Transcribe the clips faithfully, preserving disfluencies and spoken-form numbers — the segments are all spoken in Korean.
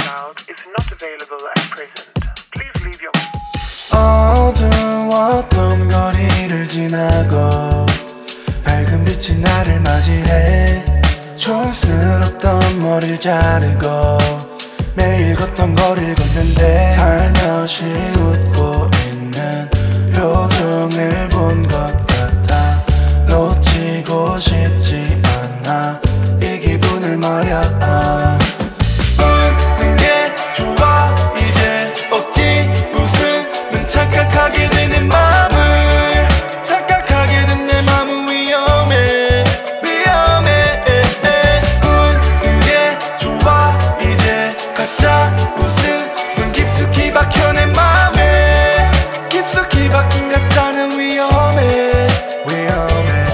child is not available at present. Please leave your 어두웠던 거리를 지나고 밝은 빛이 나를 맞이해 촌스럽던 머리를 자르고 매일 걷던 거리를 걷는데 살며시 웃고 있는 표정을 본 것 같아 놓치고 싶지 않아 이 기분을 말야. 웃는 게 좋아 이제 억지 웃으면 착각하게 된 내 맘을 착각하게 된 내 맘은 위험해 위험해. 웃는 게 좋아 이제 가짜 웃음은 깊숙이 박혀 내 맘에 깊숙이 박힌 가짜는 위험해 위험해.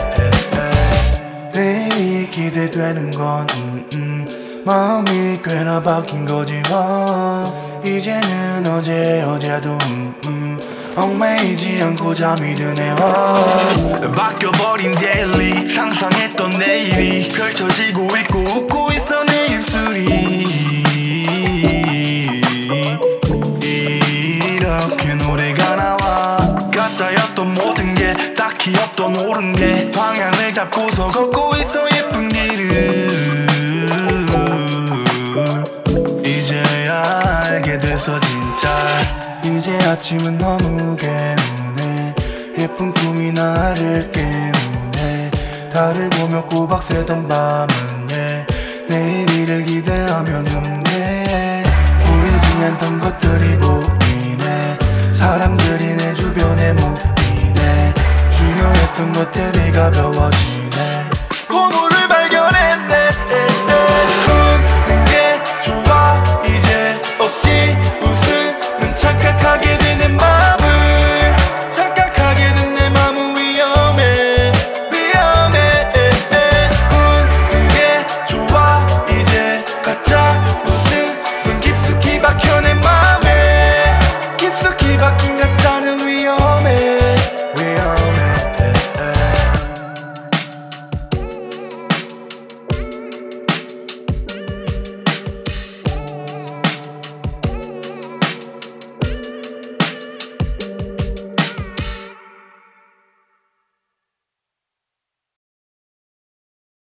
내일이 기대되는 건 음, 음, 마음이 꽤나 바뀐 거지 뭐 이제는 어제 어제도 음, 음, 얽매이지 않고 잠이 드네. 바뀌어버린 데일리 상상했던 내일이 펼쳐지고 있고 웃고 있어 내 입술이 이렇게 노래가 나와 가짜였던 모든 게 딱히 없던 옳은 게 방향을 잡고서 걷고 있어 예쁜 길을 이제야 알게 돼서 진짜 이제 아침은 너무 개운해 예쁜 꿈이 나를 깨우네 달을 보며 꼬박 새던 밤은 예 내일을 기대하며 눈에 보이지 않던 것들이 보이네 사람들이 내 주변에 모이네 중요했던 것들이 가벼워지네